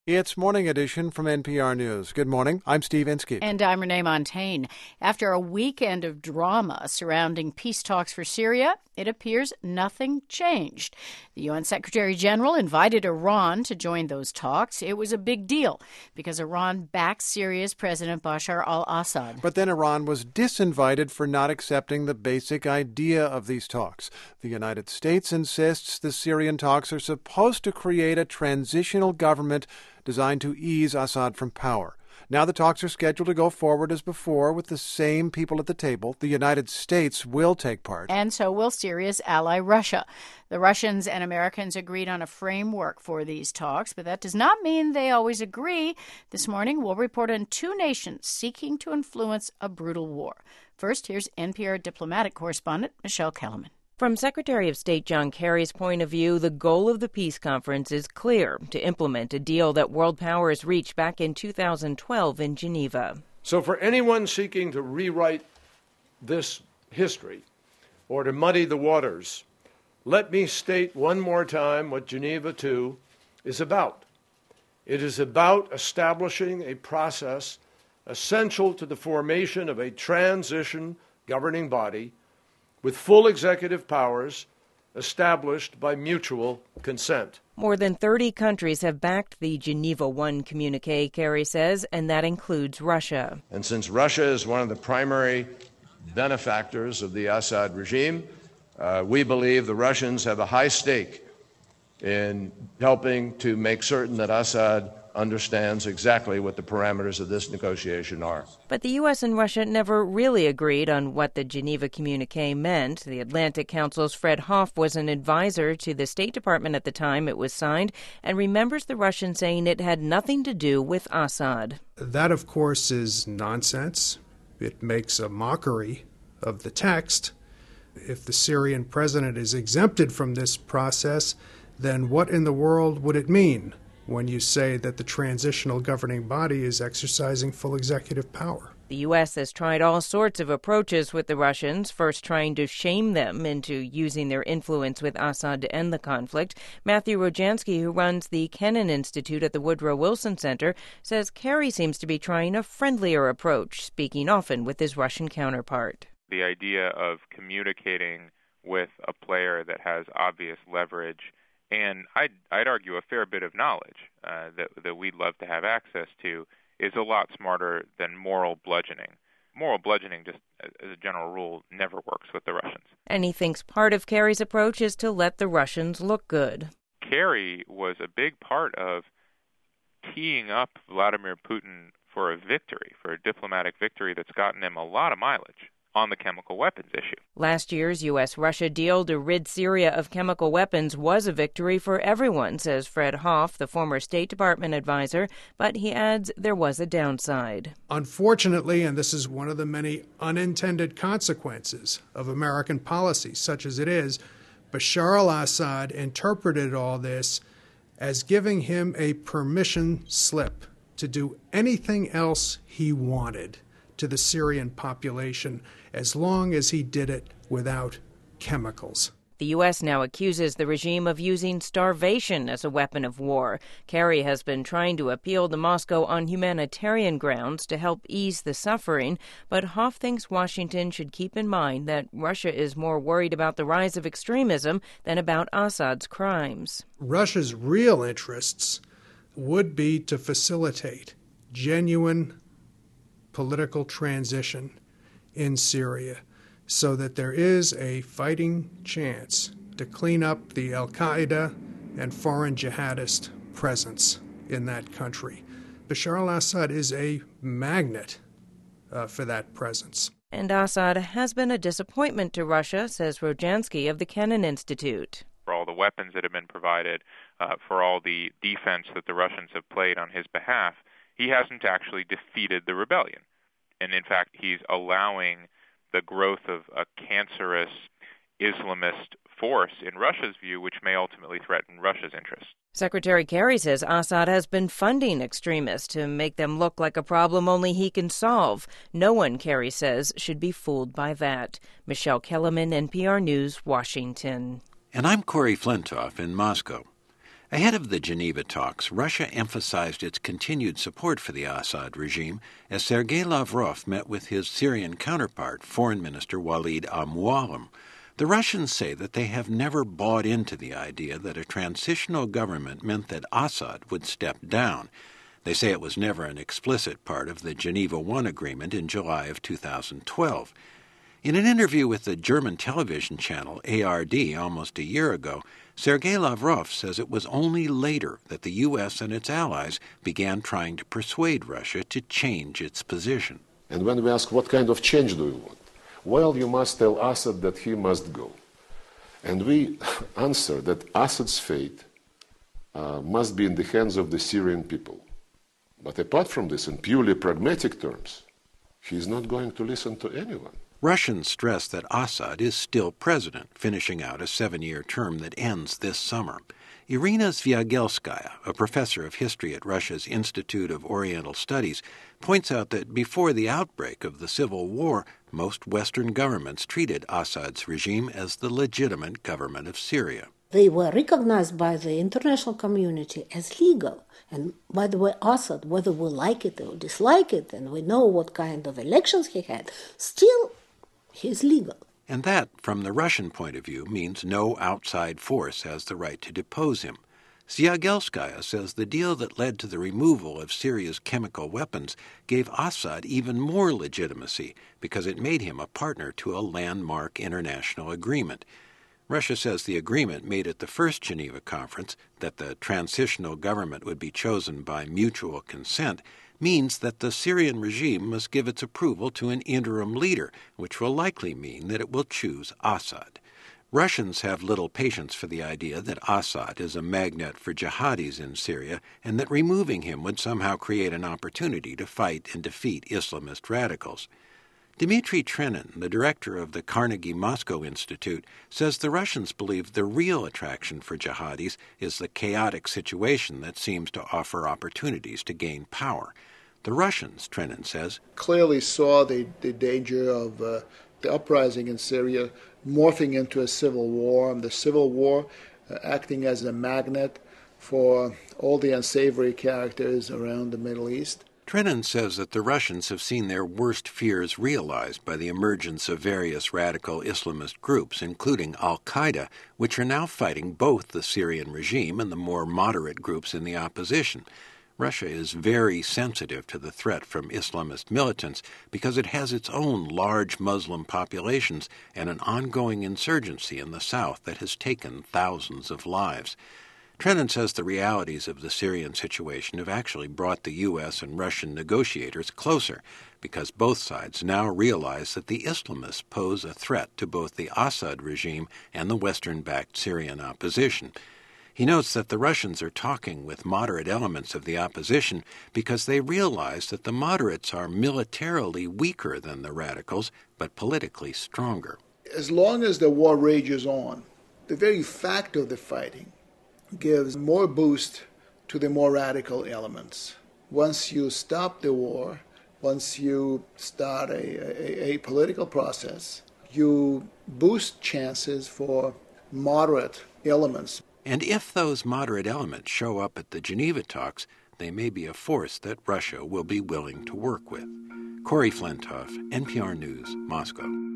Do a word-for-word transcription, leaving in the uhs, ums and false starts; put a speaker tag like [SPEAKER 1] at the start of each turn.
[SPEAKER 1] It's Morning Edition from N P R News. Good morning. I'm Steve Inskeep.
[SPEAKER 2] And I'm Renee Montagne. After a weekend of drama surrounding peace talks for Syria, it appears nothing changed. The U N Secretary General invited Iran to join those talks. It was a big deal because Iran backs Syria's President Bashar al-Assad.
[SPEAKER 1] But then Iran was disinvited for not accepting the basic idea of these talks. The United States insists the Syrian talks are supposed to create a transitional government designed to ease Assad from power. Now the talks are scheduled to go forward as before with the same people at the table. The United States will take part.
[SPEAKER 2] And so will Syria's ally Russia. The Russians and Americans agreed on a framework for these talks, but that does not mean they always agree. This morning we'll report on two nations seeking to influence a brutal war. First, here's N P R diplomatic correspondent Michelle Kellerman.
[SPEAKER 3] From Secretary of State John Kerry's point of view, the goal of the peace conference is clear: to implement a deal that world powers reached back in two thousand twelve in Geneva.
[SPEAKER 4] So for anyone seeking to rewrite this history or to muddy the waters, let me state one more time what Geneva two is about. It is about establishing a process essential to the formation of a transition governing body with full executive powers established by mutual consent.
[SPEAKER 3] More than thirty countries have backed the Geneva one communique, Kerry says, and that includes Russia.
[SPEAKER 4] And since Russia is one of the primary benefactors of the Assad regime, uh, we believe the Russians have a high stake in helping to make certain that Assad understands exactly what the parameters of this negotiation are.
[SPEAKER 3] But the U S and Russia never really agreed on what the Geneva communique meant. The Atlantic Council's Fred Hoff was an advisor to the State Department at the time it was signed and remembers the Russians saying it had nothing to do with Assad.
[SPEAKER 5] That, of course, is nonsense. It makes a mockery of the text. If the Syrian president is exempted from this process, then what in the world would it mean when you say that the transitional governing body is exercising full executive power?
[SPEAKER 3] The U S has tried all sorts of approaches with the Russians, first trying to shame them into using their influence with Assad to end the conflict. Matthew Rojansky, who runs the Kennan Institute at the Woodrow Wilson Center, says Kerry seems to be trying a friendlier approach, speaking often with his Russian counterpart.
[SPEAKER 6] The idea of communicating with a player that has obvious leverage and I'd, I'd argue a fair bit of knowledge uh, that, that we'd love to have access to is a lot smarter than moral bludgeoning. Moral bludgeoning, just as a general rule, never works with the Russians.
[SPEAKER 3] And he thinks part of Kerry's approach is to let the Russians look good.
[SPEAKER 6] Kerry was a big part of teeing up Vladimir Putin for a victory, for a diplomatic victory that's gotten him a lot of mileage on the chemical weapons issue.
[SPEAKER 3] Last year's U S Russia deal to rid Syria of chemical weapons was a victory for everyone, says Fred Hoff, the former State Department advisor, but he adds there was a downside.
[SPEAKER 5] Unfortunately, and this is one of the many unintended consequences of American policy, such as it is, Bashar al-Assad interpreted all this as giving him a permission slip to do anything else he wanted to the Syrian population, as long as he did it without chemicals.
[SPEAKER 3] The U S now accuses the regime of using starvation as a weapon of war. Kerry has been trying to appeal to Moscow on humanitarian grounds to help ease the suffering, but Hoff thinks Washington should keep in mind that Russia is more worried about the rise of extremism than about Assad's crimes.
[SPEAKER 5] Russia's real interests would be to facilitate genuine political transition in Syria so that there is a fighting chance to clean up the al-Qaeda and foreign jihadist presence in that country. Bashar al-Assad is a magnet uh, for that presence.
[SPEAKER 3] And Assad has been a disappointment to Russia, says Rojansky of the Kennan Institute.
[SPEAKER 6] For all the weapons that have been provided, uh, for all the defense that the Russians have played on his behalf, he hasn't actually defeated the rebellion. And in fact, he's allowing the growth of a cancerous Islamist force in Russia's view, which may ultimately threaten Russia's interests.
[SPEAKER 3] Secretary Kerry says Assad has been funding extremists to make them look like a problem only he can solve. No one, Kerry says, should be fooled by that. Michelle Kellerman, N P R News, Washington.
[SPEAKER 7] And I'm Corey Flintoff in Moscow. Ahead of the Geneva talks, Russia emphasized its continued support for the Assad regime as Sergei Lavrov met with his Syrian counterpart, Foreign Minister Walid al-Muallim. The Russians say that they have never bought into the idea that a transitional government meant that Assad would step down. They say it was never an explicit part of the Geneva one agreement in July of two thousand twelve. In an interview with the German television channel A R D almost a year ago, Sergei Lavrov says it was only later that the U S and its allies began trying to persuade Russia to change its position.
[SPEAKER 8] And when we ask what kind of change do we want? Well, you must tell Assad that he must go. And we answer that Assad's fate uh, must be in the hands of the Syrian people. But apart from this, in purely pragmatic terms, he is not going to listen to anyone.
[SPEAKER 7] Russians stress that Assad is still president, finishing out a seven-year term that ends this summer. Irina Zvyagelskaya, a professor of history at Russia's Institute of Oriental Studies, points out that before the outbreak of the civil war, most Western governments treated Assad's regime as the legitimate government of Syria.
[SPEAKER 9] They were recognized by the international community as legal. And by the way, Assad, whether we like it or dislike it, and we know what kind of elections he had, still he's legal.
[SPEAKER 7] And that, from the Russian point of view, means no outside force has the right to depose him. Zvyagelskaya says the deal that led to the removal of Syria's chemical weapons gave Assad even more legitimacy because it made him a partner to a landmark international agreement. Russia says the agreement made at the first Geneva conference, that the transitional government would be chosen by mutual consent, means that the Syrian regime must give its approval to an interim leader, which will likely mean that it will choose Assad. Russians have little patience for the idea that Assad is a magnet for jihadis in Syria and that removing him would somehow create an opportunity to fight and defeat Islamist radicals. Dmitry Trenin, the director of the Carnegie Moscow Institute, says the Russians believe the real attraction for jihadis is the chaotic situation that seems to offer opportunities to gain power. The Russians, Trenin says,
[SPEAKER 10] clearly saw the, the danger of uh, the uprising in Syria morphing into a civil war, and the civil war uh, acting as a magnet for all the unsavory characters around the Middle East.
[SPEAKER 7] Trenin says that the Russians have seen their worst fears realized by the emergence of various radical Islamist groups, including al-Qaeda, which are now fighting both the Syrian regime and the more moderate groups in the opposition. Russia is very sensitive to the threat from Islamist militants because it has its own large Muslim populations and an ongoing insurgency in the south that has taken thousands of lives. Trenin says the realities of the Syrian situation have actually brought the U S and Russian negotiators closer because both sides now realize that the Islamists pose a threat to both the Assad regime and the Western-backed Syrian opposition. He notes that the Russians are talking with moderate elements of the opposition because they realize that the moderates are militarily weaker than the radicals, but politically stronger.
[SPEAKER 10] As long as the war rages on, the very fact of the fighting gives more boost to the more radical elements. Once you stop the war, once you start a, a, a political process, you boost chances for moderate elements.
[SPEAKER 7] And if those moderate elements show up at the Geneva talks, they may be a force that Russia will be willing to work with. Corey Flintoff, N P R News, Moscow.